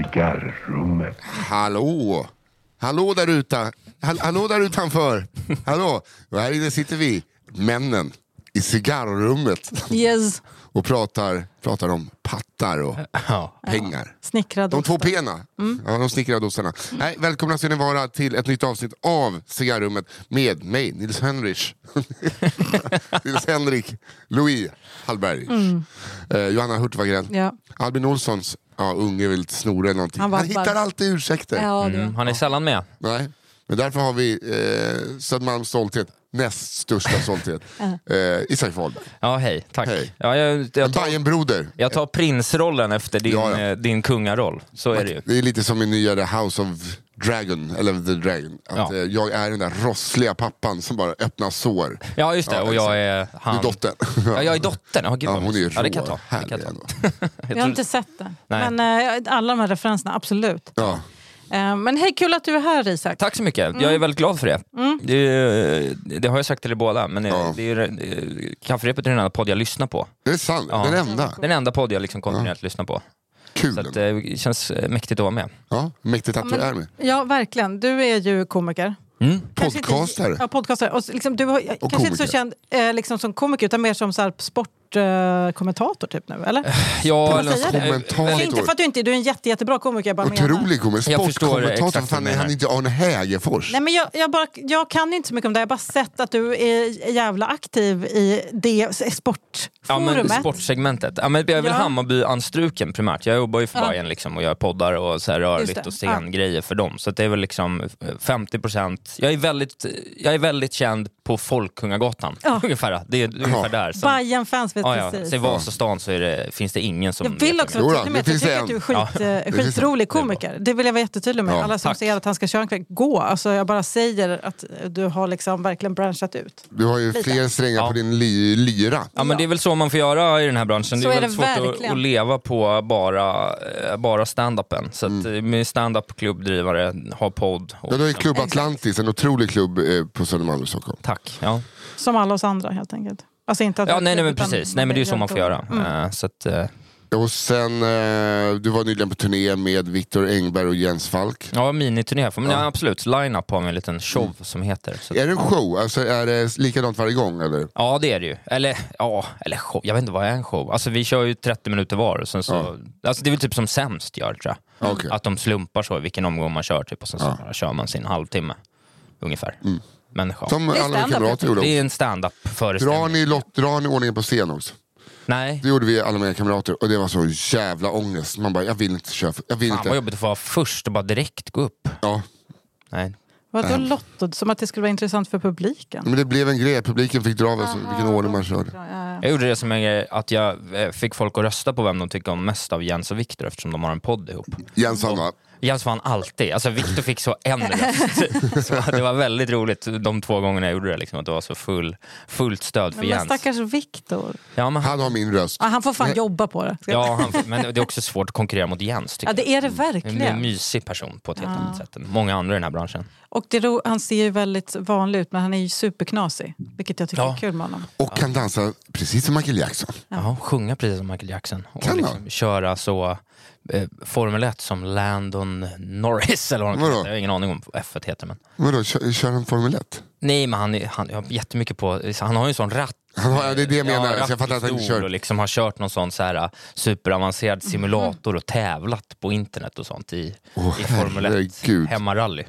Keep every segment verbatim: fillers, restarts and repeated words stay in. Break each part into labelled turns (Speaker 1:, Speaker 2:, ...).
Speaker 1: Cigarrummet.
Speaker 2: Hallå! Hallå där ute. Hall- Hallå där utanför. Hallå! Och här inne sitter vi, männen, i cigarrummet.
Speaker 3: Yes.
Speaker 2: Och pratar, pratar om pattar och
Speaker 4: Ja.
Speaker 2: pengar.
Speaker 3: Snickrad
Speaker 2: De två
Speaker 3: ostar.
Speaker 2: pena. Mm. Ja, de snickrade ostarna. Mm. Nej, välkomna ska ni vara till ett nytt avsnitt av Cigarrummet med mig, Nils Henrich. Nils Henrik, Louis Hallberg. Mm. Eh, Johanna Hurtvagren.
Speaker 3: Ja.
Speaker 2: Albin Olssons, ja, unge vill snora eller någonting. Han,
Speaker 3: Han
Speaker 2: Han hittar
Speaker 3: bara...
Speaker 2: alltid ursäkter.
Speaker 3: Ja, det...
Speaker 4: Mm, han är sällan med.
Speaker 2: Nej, men därför har vi eh, Södermalms stolthet, näst största stolthet, eh, Isak Wahlberg.
Speaker 4: Ja, hej. Tack.
Speaker 2: Hej.
Speaker 4: Ja, jag,
Speaker 2: En
Speaker 4: jag, tar,
Speaker 2: Bajenbroder.
Speaker 4: jag tar prinsrollen efter din,
Speaker 2: Ja, ja.
Speaker 4: eh, din kungaroll. Så är det ju.
Speaker 2: Det är lite som i nyare House of Dragon, eller The Dragon. Att
Speaker 4: Ja.
Speaker 2: eh, jag är den där rossliga pappan som bara öppnar sår.
Speaker 4: Ja, just det.
Speaker 2: Ja,
Speaker 4: och jag är han.
Speaker 2: Du är dottern.
Speaker 4: Ja, jag är dottern. Ja, gud,
Speaker 2: Ja,
Speaker 4: vad
Speaker 2: hon är
Speaker 4: mysigt. Ja, det kan jag
Speaker 2: rå,
Speaker 4: ta. Det kan
Speaker 2: härlig
Speaker 4: jag
Speaker 2: ändå.
Speaker 4: ta. Jag
Speaker 3: Jag har
Speaker 4: tror-
Speaker 3: inte sett det.
Speaker 4: Nej.
Speaker 3: Men äh, alla de här referenserna, absolut.
Speaker 2: Ja.
Speaker 3: Äh, men hej, kul att du är här, Isak.
Speaker 4: Tack så mycket. Jag är väldigt glad för det.
Speaker 3: Mm.
Speaker 4: Det, är- det har jag sagt till er båda, men
Speaker 2: Ja.
Speaker 4: det är, eh, Kafferepet är den enda podd jag lyssnar på.
Speaker 2: Det är sant,
Speaker 4: Ja.
Speaker 2: den enda.
Speaker 4: Den enda podd jag liksom kontinuerligt lyssnar på.
Speaker 2: Kul.
Speaker 4: Så att, eh, det känns eh, mäktigt att vara med.
Speaker 2: Ja, mäktigt att du är med.
Speaker 3: Ja, verkligen. Du är ju komiker.
Speaker 4: Mm.
Speaker 3: Kanske inte-
Speaker 2: Podcastare.
Speaker 3: Ja, podcastare. Och liksom, du har, kanske
Speaker 2: komiker.
Speaker 3: inte så känd eh, liksom som komiker, utan mer som så här sportkommentator typ nu, eller?
Speaker 4: Ja,
Speaker 3: man
Speaker 4: eller
Speaker 3: säga det?
Speaker 2: Kommentator.
Speaker 3: Inte för att du inte du är en jätte, jättebra komiker, jag bara menar.
Speaker 2: Otrolig komiker.
Speaker 4: Jag förstår
Speaker 2: Sportkommentator,
Speaker 4: exakt
Speaker 2: fan
Speaker 4: vad
Speaker 2: är
Speaker 4: du
Speaker 2: han
Speaker 4: menar.
Speaker 2: inte Arne Hägerfors?
Speaker 3: Nej, men jag, jag, bara, jag kan inte så mycket om det. Jag har bara sett att du är jävla aktiv i det
Speaker 4: Ja, men
Speaker 3: sportforumet.
Speaker 4: sportsegmentet. Ja, men jag är väl
Speaker 3: Ja.
Speaker 4: Hammarby-anstruken primärt. Jag jobbar ju för
Speaker 3: Ja.
Speaker 4: Bajen liksom, och gör poddar och så här
Speaker 3: Just
Speaker 4: rörligt
Speaker 3: det.
Speaker 4: och scengrejer för dem. Så att det är väl liksom femtio procent. Jag är väldigt, jag är väldigt känd på Folkungagatan.
Speaker 3: Ja.
Speaker 4: Ungefär. Det är ungefär där. Som,
Speaker 3: Bajen-fans vet
Speaker 4: ja, ja.
Speaker 3: precis.
Speaker 4: Så i Vasastan så är det, finns det ingen som...
Speaker 3: Jag vill
Speaker 4: vet
Speaker 3: också
Speaker 4: vem
Speaker 3: vara
Speaker 2: Jodå,
Speaker 3: tydlig med
Speaker 2: det
Speaker 3: att jag
Speaker 2: finns
Speaker 3: tycker att du är
Speaker 2: en.
Speaker 3: skit,
Speaker 2: Ja,
Speaker 3: eh, skitrolig
Speaker 4: Det är
Speaker 3: komiker. Det vill jag vara jättetydlig med.
Speaker 2: Ja,
Speaker 3: Alla som
Speaker 4: tack.
Speaker 3: säger att han ska köra en kväll, gå. Alltså, jag bara säger att du har liksom verkligen branchat ut.
Speaker 2: Du har ju
Speaker 3: Lite.
Speaker 2: fler strängar
Speaker 4: Ja.
Speaker 2: på din ly- lyra.
Speaker 4: Ja, men det är väl så man får göra i den här branschen.
Speaker 3: Så
Speaker 4: det är
Speaker 3: är
Speaker 4: väldigt
Speaker 3: det
Speaker 4: svårt att,
Speaker 3: verkligen.
Speaker 4: att leva på bara, eh, bara stand-upen. Så att
Speaker 2: Mm.
Speaker 4: eh, med stand-up, klubbdrivare, ha podd. Och,
Speaker 2: Ja, du har ju Klubb Atlantis, en otrolig klubb eh, på Södermalm i Stockholm.
Speaker 4: Tack. Ja.
Speaker 3: Som alla oss andra helt enkelt. Alltså inte att
Speaker 4: Ja, nej, nej, men
Speaker 3: utan-
Speaker 4: precis. Nej, men det är ju så man får göra.
Speaker 3: Mm.
Speaker 4: Eh, Så att, eh,
Speaker 2: Och sen, eh, du var nyligen på turné med Viktor Engberg och Jens Falk.
Speaker 4: ja, miniturné. Men
Speaker 2: Ja.
Speaker 4: ja, absolut. Line-up har vi en liten show som heter. Så att,
Speaker 2: Är det en show? Alltså, är det likadant varje gång? Eller?
Speaker 4: ja, det är det ju. Eller, ja, eller show. Jag vet inte vad är en show. Alltså vi kör ju trettio minuter var. Och sen så,
Speaker 2: Ja.
Speaker 4: alltså, det är väl typ som Sämst gör, tror jag.
Speaker 2: Ja, okej.
Speaker 4: Att de slumpar så vilken omgång man kör typ, och sen så
Speaker 2: Ja.
Speaker 4: bara kör man sin halvtimme. Ungefär. Människa.
Speaker 2: Som
Speaker 3: Det är
Speaker 2: alla mina
Speaker 3: stand-up,
Speaker 2: kamrater gjorde.
Speaker 4: Det är en stand-up
Speaker 2: Drar
Speaker 4: föreställning.
Speaker 2: ni, lott, drar ni ordningen på scen också?
Speaker 4: Nej.
Speaker 2: Det gjorde vi alla mina kamrater och det var så jävla ångest. Man bara, jag vill inte köra. Jag vill
Speaker 4: Fan vad
Speaker 2: inte.
Speaker 4: jobbigt att få vara först och bara direkt gå upp.
Speaker 2: Ja.
Speaker 4: Nej.
Speaker 3: Vadå Lotto? Som att det skulle vara intressant för publiken?
Speaker 2: Men det blev en grej, publiken fick dra av vilken ordning man körde.
Speaker 3: Ja, ja, ja.
Speaker 4: Jag gjorde det som en grej att jag eh, fick folk att rösta på vem de tycker om mest av Jens och Viktor, eftersom de har en podd ihop.
Speaker 2: Jens han va?
Speaker 4: Jens vann alltid. Alltså Viktor fick så en röst. Så det var väldigt roligt de två gångerna jag gjorde det. Liksom, att det var så full, fullt stöd för
Speaker 3: Men, men
Speaker 4: Jens.
Speaker 3: stackars Viktor.
Speaker 4: Ja, men,
Speaker 2: Han har min röst.
Speaker 3: Ja, han får fan jobba på det.
Speaker 4: ja, han, men det är också svårt att konkurrera mot Jens, tycker
Speaker 3: Ja, det är det
Speaker 4: jag. En
Speaker 3: verkligen.
Speaker 4: mysig person på ett helt annat sätt än många andra i den här branschen.
Speaker 3: Och det ro, han ser ju väldigt vanlig ut, men han är ju superknasig. Vilket jag tycker
Speaker 4: Ja.
Speaker 3: är kul med honom.
Speaker 2: Och kan dansa precis som Michael Jackson.
Speaker 4: Ja, sjunga precis som Michael Jackson. Och
Speaker 2: Kan
Speaker 4: liksom köra så eh, Formel ett som Landon Norris eller vad han
Speaker 2: Vadå?
Speaker 4: heter. Jag har ingen aning om vad F ett heter. Men...
Speaker 2: Vadå, kör, kör han Formel ett?
Speaker 4: Nej, men han, är- han har jättemycket på... Han har ju en sån ratt.
Speaker 2: Han har, det är det jag menar,
Speaker 4: Ja,
Speaker 2: så jag fattar att han inte
Speaker 4: rattpistol
Speaker 2: kör.
Speaker 4: och liksom har kört någon sån så här uh, superavancerad simulator och tävlat på internet och sånt i,
Speaker 2: Åh,
Speaker 4: i Formel ett
Speaker 2: herregud.
Speaker 4: hemmarally.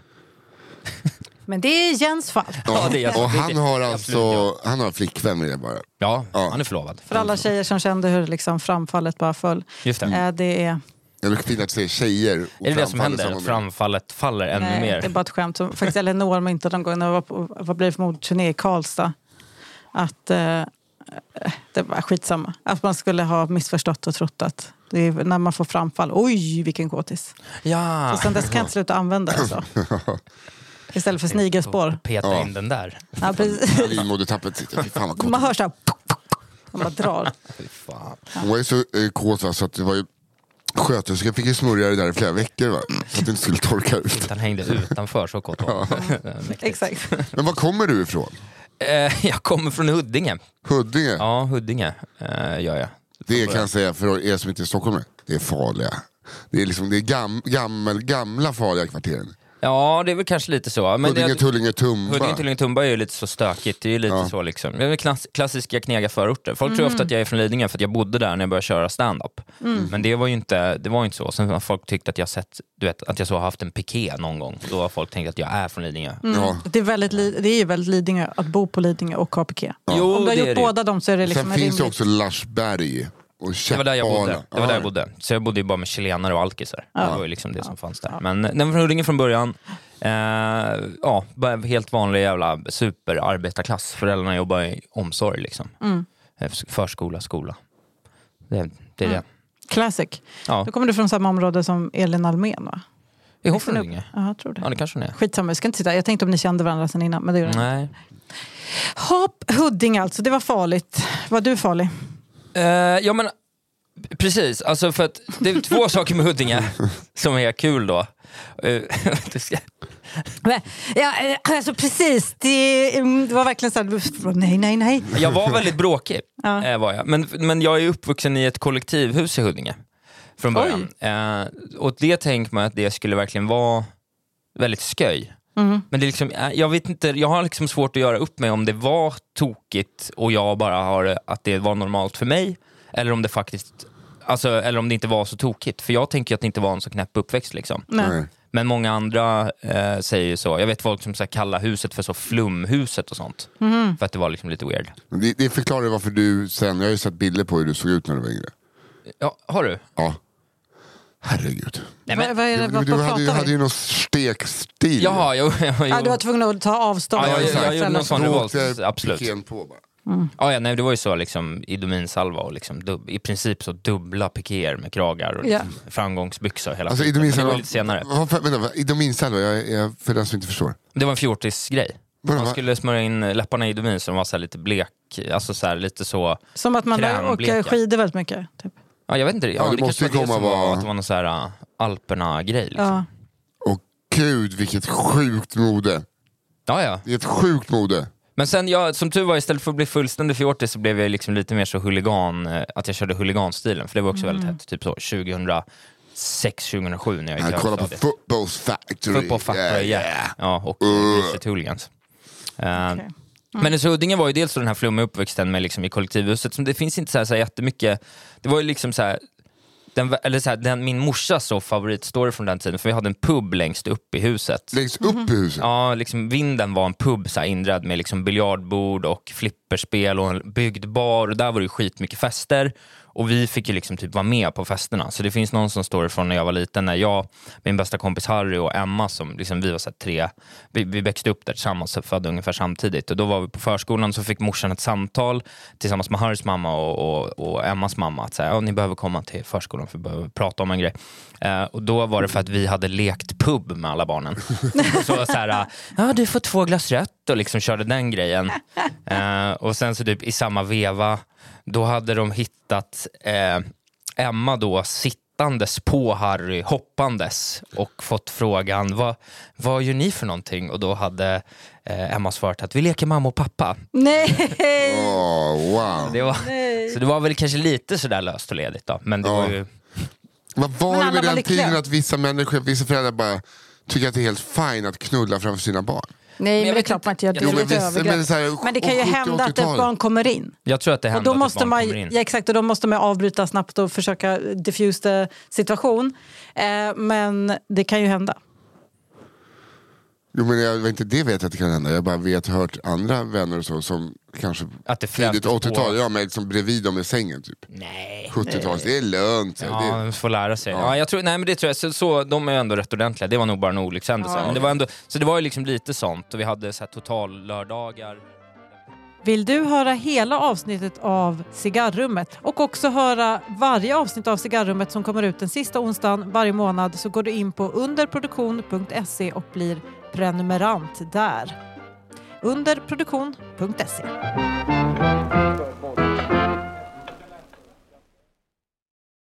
Speaker 3: Men det är Jens fall.
Speaker 4: Ja, det är-
Speaker 2: och
Speaker 4: det-
Speaker 2: han
Speaker 4: det-
Speaker 2: har
Speaker 4: det är
Speaker 2: alltså,
Speaker 4: absolut
Speaker 2: han har flickvän med det bara.
Speaker 4: Ja,
Speaker 2: Ja.
Speaker 4: han är förlovad.
Speaker 3: För alla tjejer som kände hur liksom framfallet bara föll.
Speaker 4: Just det.
Speaker 3: Eh, det är...
Speaker 2: Eller fint att se tjejer. och
Speaker 4: Är det det som
Speaker 2: framfall i
Speaker 4: händer?
Speaker 2: samma
Speaker 4: Att
Speaker 2: med.
Speaker 4: framfallet faller ännu
Speaker 3: Nej,
Speaker 4: mer?
Speaker 3: det är bara ett skämt. Som, faktiskt Eleanor myntade någon gång när jag var på, vad blir det för mordturné i Karlstad. Att eh, det var skitsamma. Att man skulle ha missförstått och trott att det är, när man får framfall, oj vilken kåtis.
Speaker 4: Ja,
Speaker 3: Så sen dess kan jag inte sluta använda det så. Istället för snigelspår.
Speaker 4: peta
Speaker 2: Ja.
Speaker 4: in den där.
Speaker 3: Ja, precis.
Speaker 2: Livmodertappet sitter, fy fan vad kåt.
Speaker 3: Man hör så här, man bara drar.
Speaker 4: Fy fan.
Speaker 2: Hon var ju så eh, kåt va, så att det var ju sköterskan fick ju smörja det där i flera veckor va, så att det inte skulle torka ut.
Speaker 4: Han hängde utanför så kort. Mäktigt.
Speaker 3: Exakt.
Speaker 2: Men var kommer du ifrån?
Speaker 4: Eh, jag kommer från Huddinge.
Speaker 2: Huddinge?
Speaker 4: Ja, Huddinge eh, gör jag.
Speaker 2: Det kan jag säga för er som inte är i Stockholm, det är farliga. Det är, liksom, det är gam, gammel, gamla farliga kvarteren.
Speaker 4: Ja, det är väl kanske lite så. Men
Speaker 2: Huddinge,
Speaker 4: det,
Speaker 2: Tullinge, Tumba.
Speaker 4: Huddinge, Tullinge, Tumba är ju lite så stökigt. Det är ju lite
Speaker 2: Ja.
Speaker 4: så liksom. Det är klass, klassiska knega förorter. Folk tror ofta att jag är från Lidingö för att jag bodde där när jag började köra stand-up. Mm. Men det var ju inte, det var ju inte så. Sen har folk tyckt att jag sett, du vet, att jag så har haft en piké någon gång. Då har folk tänkt att jag är från Lidingö.
Speaker 3: Mm.
Speaker 2: Ja.
Speaker 3: Det, är väldigt, li- det är ju väldigt Lidingö att bo på Lidingö och ha piké.
Speaker 4: Jo,
Speaker 3: Om du har
Speaker 4: det är
Speaker 3: gjort
Speaker 4: det.
Speaker 3: båda dem så är det liksom
Speaker 2: Sen
Speaker 3: en
Speaker 2: finns det
Speaker 3: rimlig-
Speaker 2: också Larsberg och
Speaker 4: Det var där jag bodde.
Speaker 2: Käppala.
Speaker 4: Det var där jag
Speaker 2: Ja.
Speaker 4: bodde. Så jag bodde ju bara med chilenare och alkisar. Det var ju liksom det som fanns där. Men den var från Huddinge från början. Eh, ja, bara helt vanlig jävla superarbetarklass. Föräldrarna jobbar i omsorg liksom.
Speaker 3: Mm.
Speaker 4: Eh, Förskola, skola. Det, det är det.
Speaker 3: Classic.
Speaker 4: Ja.
Speaker 3: Då kommer du från samma område som Elin Almen, va?
Speaker 4: Är hon från Huddinge?
Speaker 3: Ja, jag tror det.
Speaker 4: Ja, det kanske hon är.
Speaker 3: Skitsamma, jag ska inte sitta. Jag tänkte om ni kände varandra sen innan, men det gör det.
Speaker 4: Nej.
Speaker 3: Hopp, Huddinge alltså, det var farligt. Var du farlig?
Speaker 4: Eh, ja men precis, alltså för att det är två saker med Huddinge som är kul då. Eh, det ska-
Speaker 3: Nej, ja, eh, alltså precis. Det, mm, det var verkligen så här, nej, nej, nej.
Speaker 4: jag var väldigt bråkig,
Speaker 3: Ja.
Speaker 4: eh, var jag. Men, men jag är uppvuxen i ett kollektivhus i Huddinge från början. Eh, och det tänkte man att det skulle verkligen vara väldigt sköj.
Speaker 3: Mm.
Speaker 4: Men det är liksom, eh, jag vet inte, jag har liksom svårt att göra upp med om det var tokigt och jag bara har att det var normalt för mig, eller om det faktiskt, alltså, eller om det inte var så tokigt. För jag tänker att det inte var en så knäpp uppväxt liksom.
Speaker 3: Nej.
Speaker 2: Nej.
Speaker 4: Men många andra eh, säger ju så. Jag vet folk som så här, kallar huset för så flumhuset och sånt.
Speaker 3: Mm.
Speaker 4: För att det var liksom lite weird.
Speaker 2: Men Det, det förklarar varför du sen, jag har ju sett bilder på hur du såg ut när du var yngre.
Speaker 4: Ja, har du?
Speaker 2: Ja. Herregud.
Speaker 4: Nej,
Speaker 3: Vad,
Speaker 4: men,
Speaker 3: vad är det,
Speaker 2: Du,
Speaker 3: vad
Speaker 2: du hade,
Speaker 3: pratar
Speaker 2: ju,
Speaker 3: vi?
Speaker 2: hade ju någon stekstil.
Speaker 4: jaha, jo, jo, jo.
Speaker 3: Ja, du var tvungen att ta avstånd.
Speaker 4: Ja, jag-
Speaker 2: exakt.
Speaker 4: jag gjorde någon sån
Speaker 2: Då
Speaker 4: revolt,
Speaker 2: åkte
Speaker 4: absolut.
Speaker 2: pikén på bara.
Speaker 4: Ja, ja, nej, det var ju så liksom idominsalva och liksom dub, i princip så dubbla pikéer med kragar och liksom, framgångsbyxor hela
Speaker 2: Alltså
Speaker 4: tiden. Men det var
Speaker 2: idominsalva,
Speaker 4: lite senare.
Speaker 2: vad, vad, vänta, vad, idominsalva, jag, jag, för den som inte förstår.
Speaker 4: Det var en fjortisgrej.
Speaker 2: Vadå,
Speaker 4: Man
Speaker 2: va?
Speaker 4: skulle smörja in läpparna i idomin så de var så här lite blek, alltså så här lite så.
Speaker 3: Som att man
Speaker 4: Krämbleka.
Speaker 3: åker skidor väldigt mycket. Typ.
Speaker 4: Ja, jag vet inte. Ja,
Speaker 2: Ja, det
Speaker 4: det
Speaker 2: måste
Speaker 4: kanske
Speaker 2: ju
Speaker 4: var det
Speaker 2: komma
Speaker 4: som var,
Speaker 2: vara-
Speaker 4: att det var någon så här uh, Alperna-grej liksom.
Speaker 3: Ja.
Speaker 2: Och gud vilket sjukt mode.
Speaker 4: Ja, ja.
Speaker 2: Det är ett sjukt mode.
Speaker 4: Men sen, jag, som tur var, istället för att bli fullständig fjortis så blev jag liksom lite mer så huligan, eh, att jag körde huliganstilen. För det var också väldigt hett, typ så tjugohundrasex tjugohundrasju när jag gick i
Speaker 2: Jag kollar på
Speaker 4: högstadiet.
Speaker 2: Footballs Factory.
Speaker 4: Football Factory,
Speaker 2: Yeah,
Speaker 4: yeah.
Speaker 2: yeah.
Speaker 4: Ja, och
Speaker 2: Uh.
Speaker 4: uh. Griset Hooligans. Eh,
Speaker 3: Okej.
Speaker 4: Men så Huddinge var ju dels så den här flummiga uppväxten med liksom i kollektivhuset. Som det finns inte så här, så här jättemycket. Det var ju liksom så här, den, eller så här, den, min morsas så favoritstory från den tiden. För vi hade en pub längst upp i huset.
Speaker 2: Längst upp i huset.
Speaker 4: Ja, liksom vinden var en pub så här, inredd med liksom biljardbord och flipperspel och en byggd bar. Och där var det ju skitmycket fester. Och vi fick ju liksom typ vara med på festerna. Så det finns någon som står från när jag var liten. När jag, min bästa kompis Harry och Emma, som liksom, vi var så här tre, vi, vi växte upp där tillsammans, födde ungefär samtidigt. Och då var vi på förskolan, så fick morsan ett samtal tillsammans med Harrys mamma och, och, och Emmas mamma. Att säga, ja, ni behöver komma till förskolan för att behöva prata om en grej. Eh, och då var det för att vi hade lekt pub med alla barnen. Så så här, ja, du får två glas rött, och liksom körde den grejen. Eh, och sen så typ i samma veva, då hade de hittat eh, Emma då sittandes på Harry, hoppandes, och fått frågan, vad, vad gör ni för någonting? Och då hade eh, Emma svarat att vi leker mamma och pappa.
Speaker 3: Nej!
Speaker 2: Oh, wow.
Speaker 4: Det var,
Speaker 3: Nej.
Speaker 4: så det var väl kanske lite sådär löst och ledigt då. Men det
Speaker 2: Ja.
Speaker 4: var ju...
Speaker 2: Vad var
Speaker 3: Men
Speaker 2: det
Speaker 3: alla
Speaker 2: med
Speaker 3: var
Speaker 2: den
Speaker 3: lyckliga.
Speaker 2: tiden att vissa människor, vissa föräldrar bara tycker att det är helt fine att knulla framför sina barn?
Speaker 3: Nej, men det är
Speaker 4: vet
Speaker 3: klart man inte gör det.
Speaker 4: Jo,
Speaker 3: Det är
Speaker 4: men
Speaker 3: lite
Speaker 2: visst,
Speaker 3: övergrepp.
Speaker 2: men så här,
Speaker 3: Men det kan ju
Speaker 2: sjuttio-
Speaker 3: hända att ett
Speaker 2: åttiotalet.
Speaker 3: barn kommer in.
Speaker 4: Jag tror att det
Speaker 3: Och
Speaker 4: händer
Speaker 3: då
Speaker 4: att ett
Speaker 3: måste
Speaker 4: barn
Speaker 3: man,
Speaker 4: kommer in.
Speaker 3: ja, exakt, och då måste man avbryta snabbt och försöka diffusa situation. Eh, men det kan ju hända.
Speaker 2: Jo, men jag vet inte, det vet jag att det kan hända. Jag bara vet, hört andra vänner och så som kanske
Speaker 4: Att det
Speaker 2: tidigt
Speaker 4: frästes på.
Speaker 2: åttiotal, ja, men liksom bredvid dem i sängen typ.
Speaker 4: Nej.
Speaker 2: sjuttiotal, det är lugnt.
Speaker 4: Ja,
Speaker 2: det,
Speaker 4: de får lära sig.
Speaker 2: Ja.
Speaker 4: Ja. jag tror, nej, men det tror jag. Så, så, de är ändå rätt ordentliga. Det var nog bara en olyckshändelse.
Speaker 3: Ja.
Speaker 4: Men det var ändå, så det var ju liksom lite sånt. Och vi hade så här total lördagar.
Speaker 3: Vill du höra hela avsnittet av Cigarrummet och också höra varje avsnitt av Cigarrummet som kommer ut den sista onsdagen varje månad, så går du in på underproduktion punkt se och blir prenumerant där. underproduktion punkt se